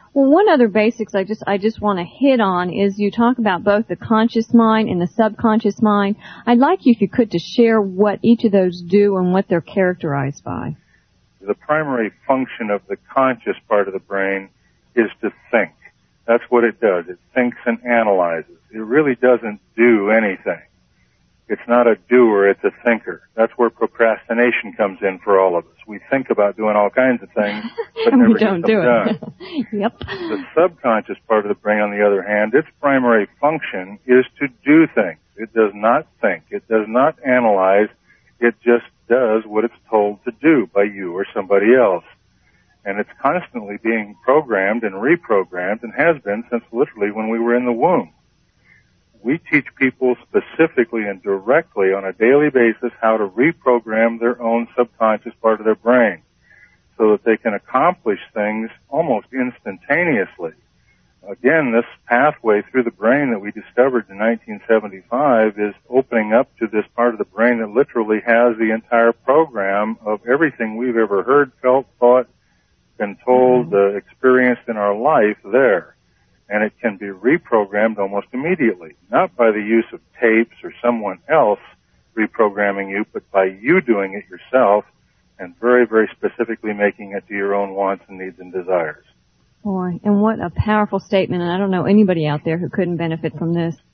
Well, one other basics I just want to hit on is you talk about both the conscious mind and the subconscious mind. I'd like you, if you could, to share what each of those do and what they're characterized by. The primary function of the conscious part of the brain is to think. That's what it does. It thinks and analyzes. It really doesn't do anything. It's not a doer, it's a thinker. That's where procrastination comes in for all of us. We think about doing all kinds of things, but never get them done. Yep. The subconscious part of the brain, on the other hand, its primary function is to do things. It does not think. It does not analyze. It just does what it's told to do by you or somebody else. And it's constantly being programmed and reprogrammed, and has been since literally when we were in the womb. We teach people specifically and directly on a daily basis how to reprogram their own subconscious part of their brain so that they can accomplish things almost instantaneously. Again, this pathway through the brain that we discovered in 1975 is opening up to this part of the brain that literally has the entire program of everything we've ever heard, felt, thought, been told, experienced in our life there. And it can be reprogrammed almost immediately, not by the use of tapes or someone else reprogramming you, but by you doing it yourself and very, very specifically making it to your own wants and needs and desires. Boy, and what a powerful statement, and I don't know anybody out there who couldn't benefit from this.